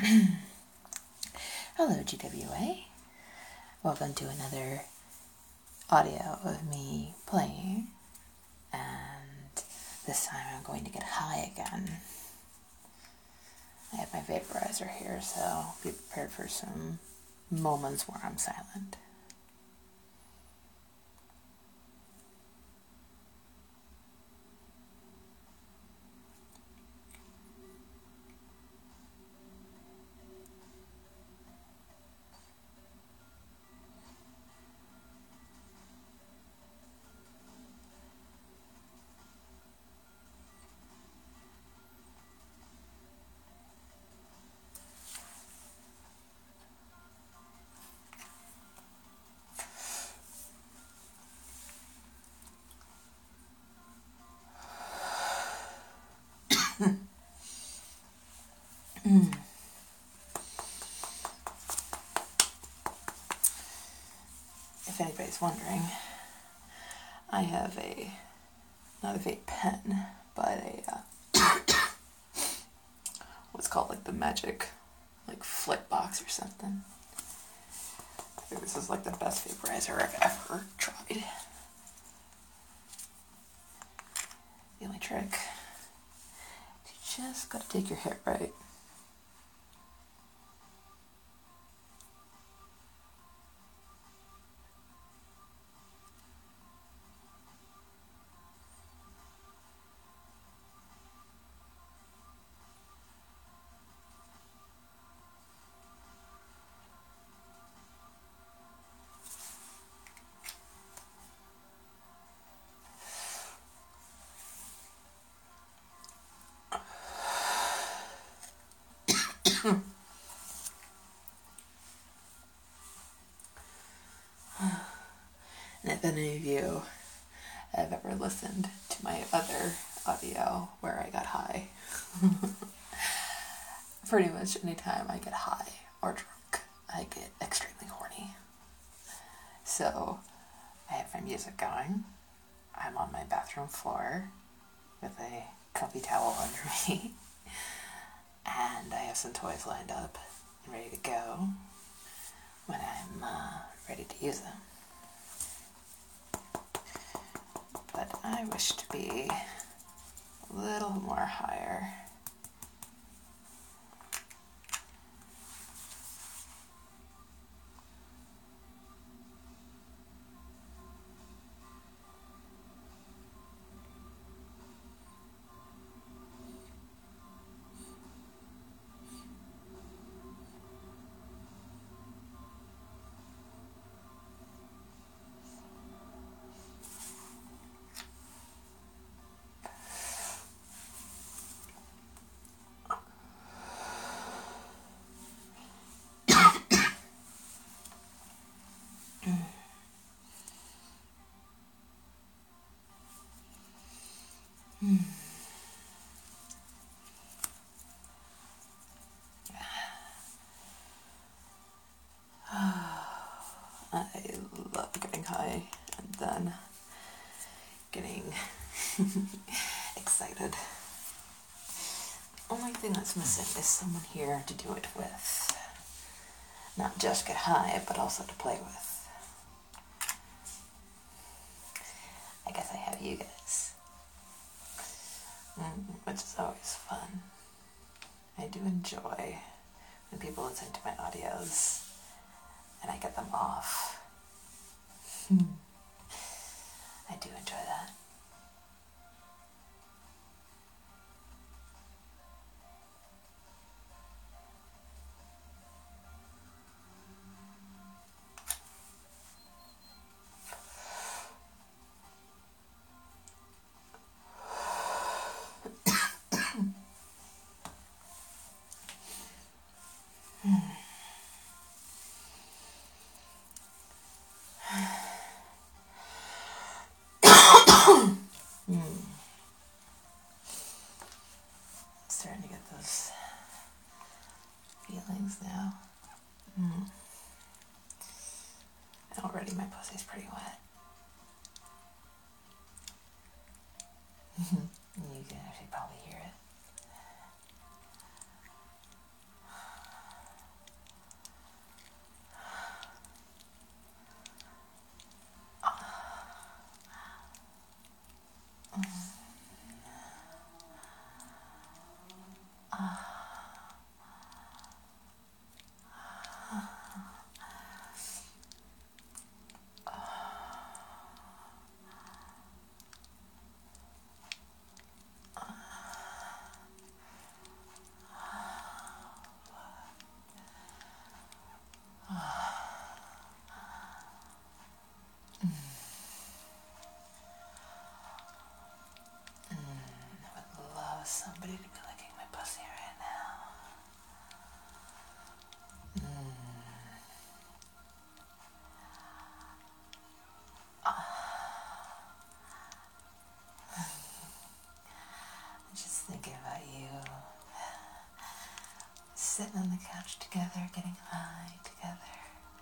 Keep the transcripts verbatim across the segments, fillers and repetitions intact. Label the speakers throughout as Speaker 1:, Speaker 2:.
Speaker 1: Hello, G W A. Welcome to another audio of me playing, and this time I'm going to get high again. I have my vaporizer here, so be prepared for some moments where I'm silent. mm. If anybody's wondering, I have a, not a vape pen, but a, uh, what's called like the magic, like flip box or something. I think this is like the best vaporizer I've ever tried. The only trick, you just gotta take your hit right. And if any of you have ever listened to my other audio where I got high, pretty much anytime I get high or drunk, I get extremely horny. So I have my music going. I'm on my bathroom floor with a comfy towel under me, and I have some toys lined up and ready to go when I'm uh, ready to use them. But I wish to be a little more higher. Hmm. I love getting high and then getting excited. Only thing that's missing is someone here to do it with. Not just get high, but also to play with. I guess I have you guys. Mm, which is always fun. I do enjoy when people listen to my audios and I get them off. I do enjoy that. Mm. Starting to get those feelings now. Mm. Already my pussy's pretty wet. You can actually probably hear it. somebody to be licking my pussy right now. Mm. Just thinking about you, sitting on the couch together, getting high together,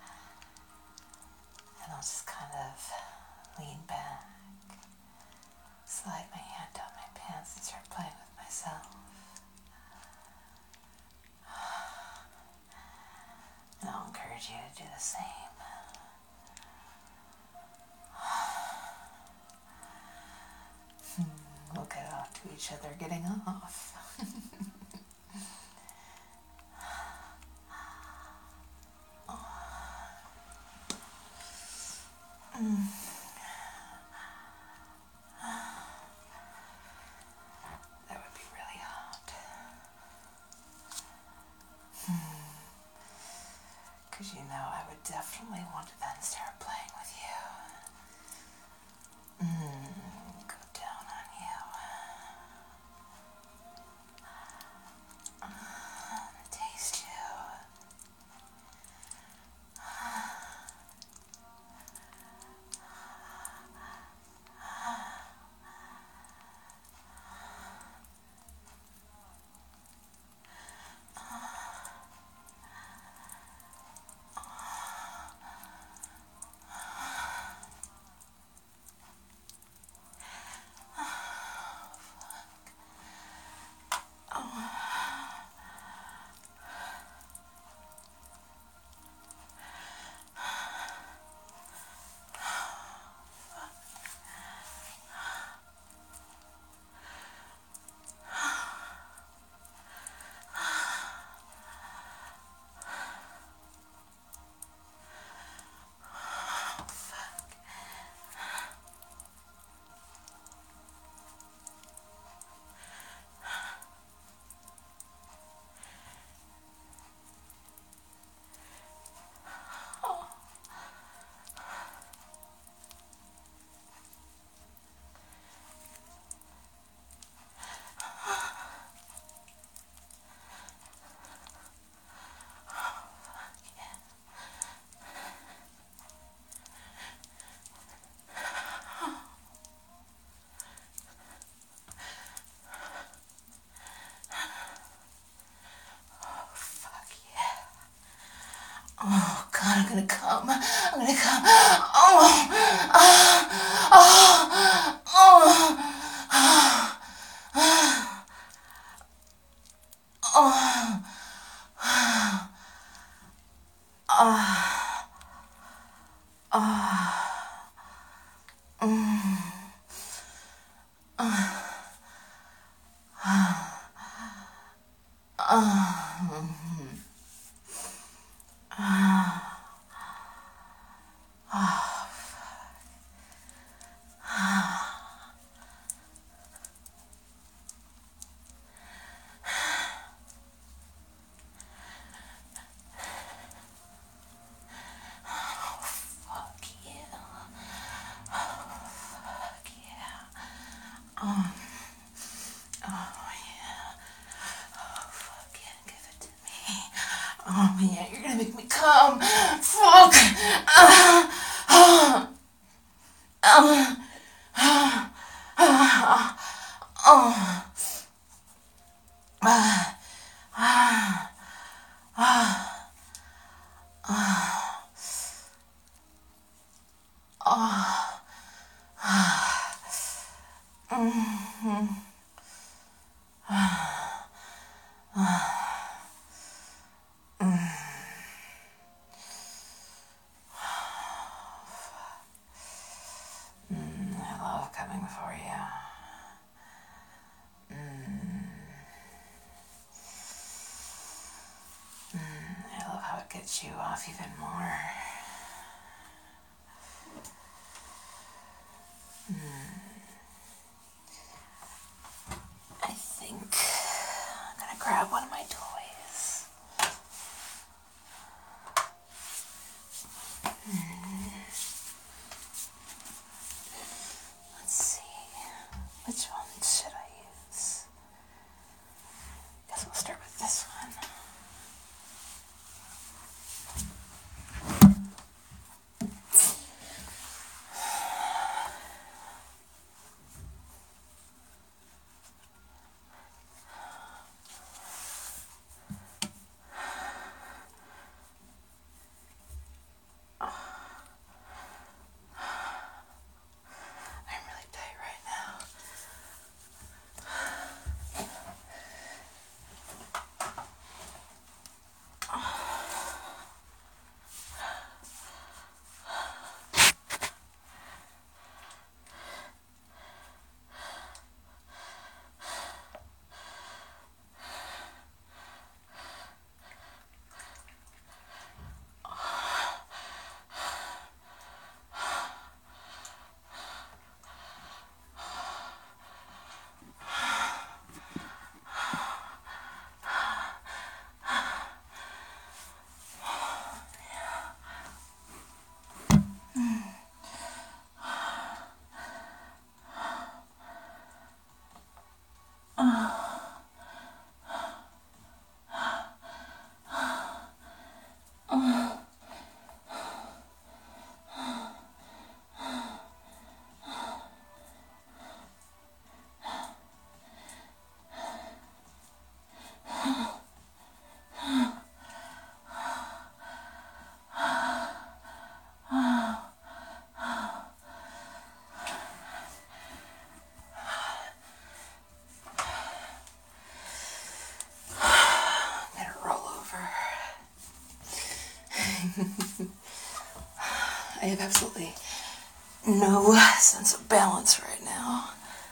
Speaker 1: and I'll just kind of lean back, slide my hand down my pants and start playing with myself. And I'll encourage you to do the same. We'll get off to each other getting off. mm. That would be really hot. Because you know I would definitely want to then start playing with you. Mm. Go down on you. Taste you. Oh God, I'm gonna come. I'm gonna come. Oh, oh, oh, oh, oh, oh, oh yeah, you're gonna make me come. Fuck. Uh, uh, uh, uh, uh, uh, I love coming for you. I love how it gets you off even more. I think I'm gonna grab one of my toys. Let's see. Which one should I use? I have absolutely no sense of balance right now.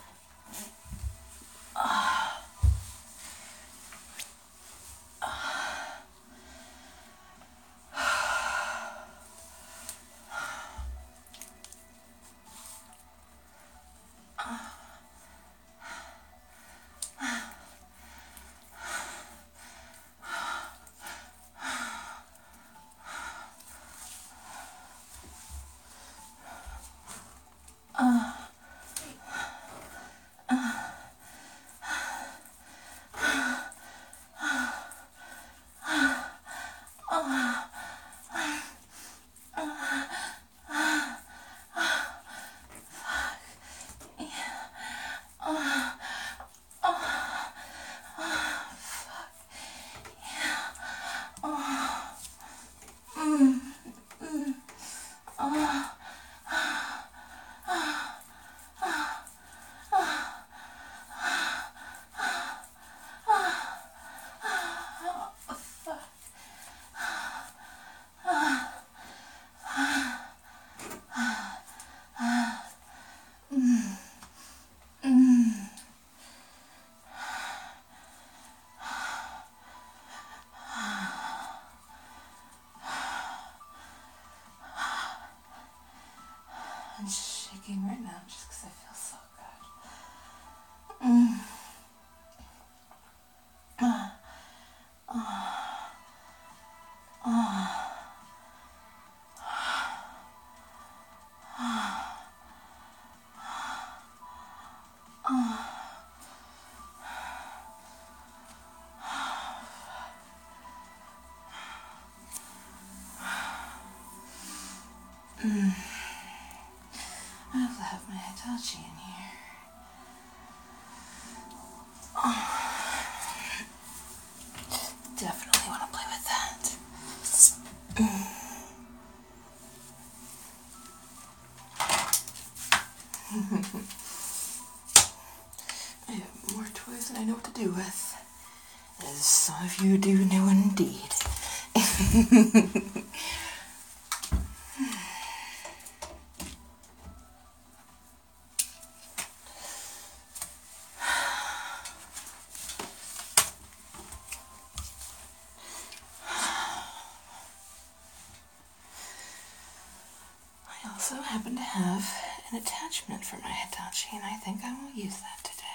Speaker 1: I'm shaking right now just because I feel so good. Mm. Ah. Ah. Ah. Mm. I also have my Hitachi in here. Oh. Definitely want to play with that. Mm. I have more toys than I know what to do with, as some of you do know indeed. I also happen to have an attachment for my Hitachi, and I think I will use that today.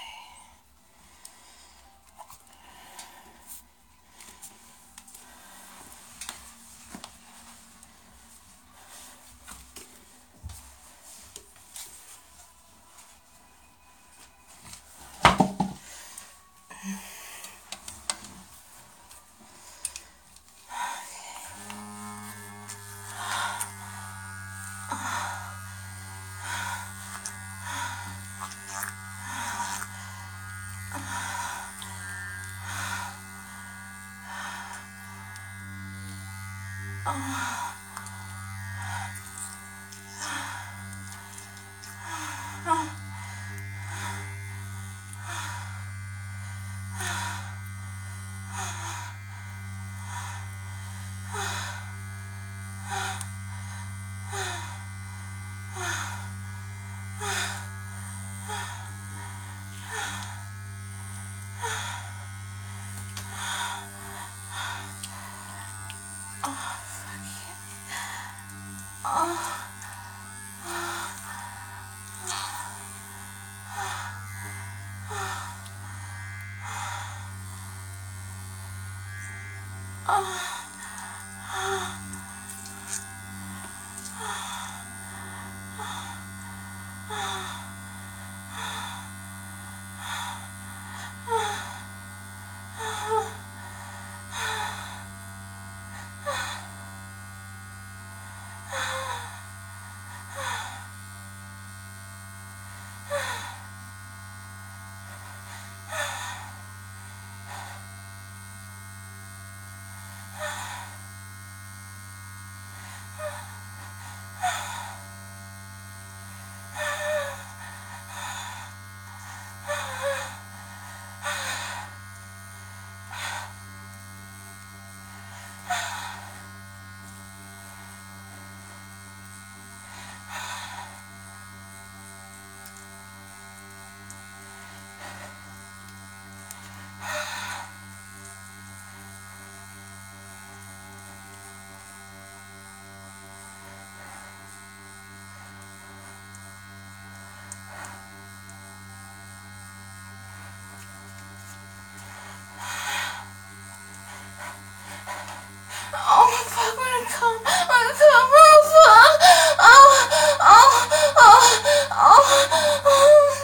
Speaker 1: come, I come over. Oh, oh, oh, oh, oh.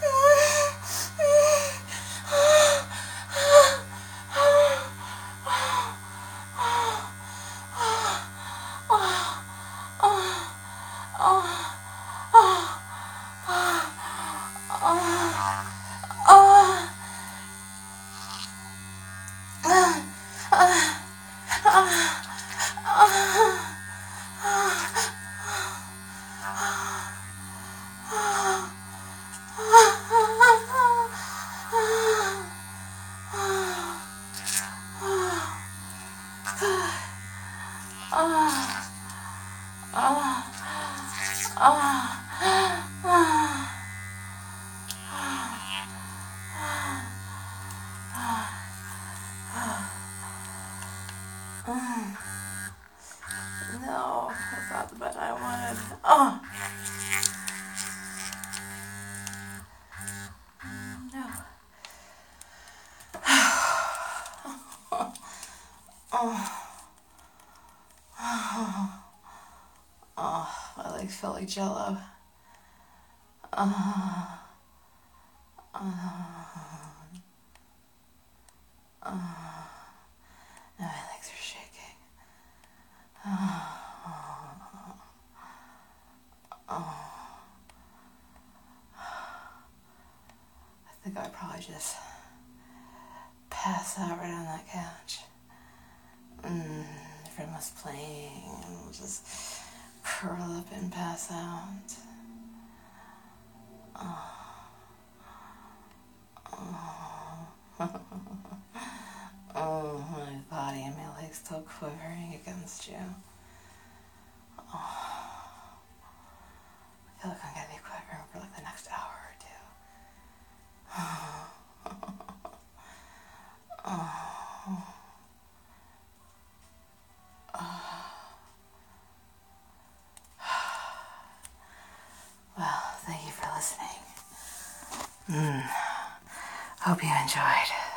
Speaker 1: No, that's not the bed I wanted. Oh. No. Oh. Oh, my legs feel like Jello. Oh. Oh. Oh. My legs are shaking. Oh. Oh. I think I'd probably just pass out right on that couch. Mm, if I was playing, I'll just curl up and pass out. Oh. Oh. Oh, my body and my legs still quivering against you. Oh. I feel like I'm going to be quivering for like the next hour or two. Oh. Oh. Well, thank you for listening. Mm. Hope you enjoyed.